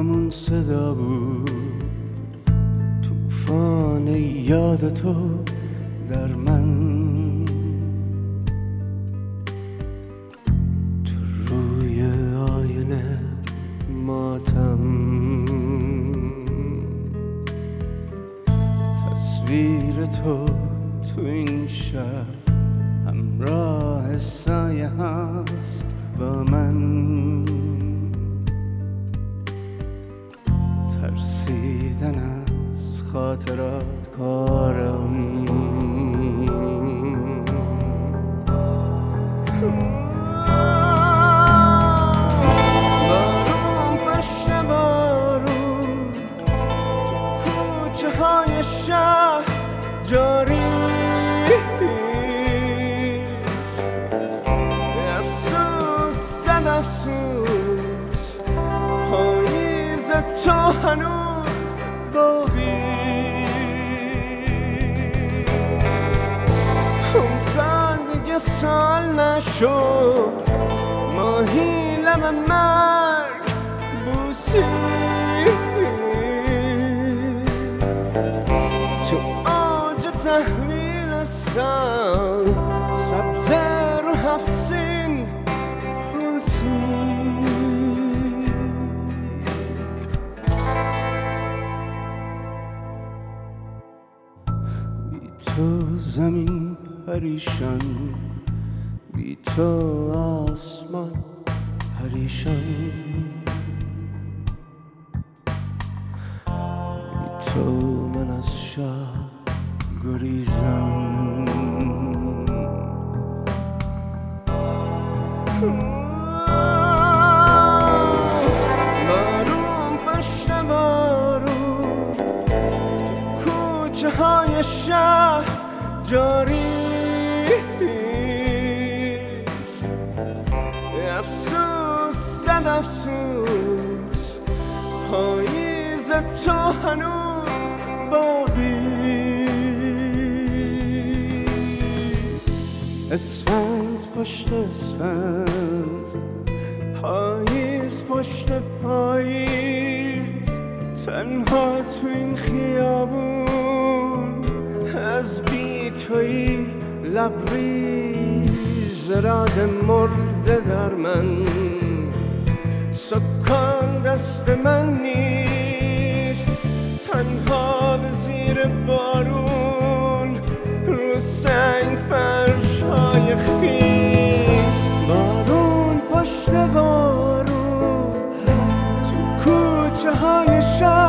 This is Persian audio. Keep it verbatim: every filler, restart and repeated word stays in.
همون صدا بود، توفان یاد تو در من. تو روی آینه ماتم، تصویر تو تو این شهر همراه سایه هست با من. ترسیدن از خاطرات کارم، بارون پشت بارون تو کوچه های شهر جاری است. افسوس صد افسوس پاییز تو هنوز باقی. اون سال دیگه سال نشد، ماهی لب مرگ بوسید. تو آج تحویل سال سبزه رو هفسین پوسید. بی تو زمین پریشان، بی تو آسمان پریشان، بی تو من از شهر گریزم. بارون پشت بارون تو کوچه های شهر جاری است. افسوس صد افسوس پاییز تو هنوز باقی. اسفند پشت اسفند، پاییز پشت پاییز، تنها تو این خیابون از بی تویی لبریز. راد مرده در من، سکان دست من نیست، تنها به زیر بارون رو سنگ فرش های خیز. بارون پشت بارون تو کوچه های شهر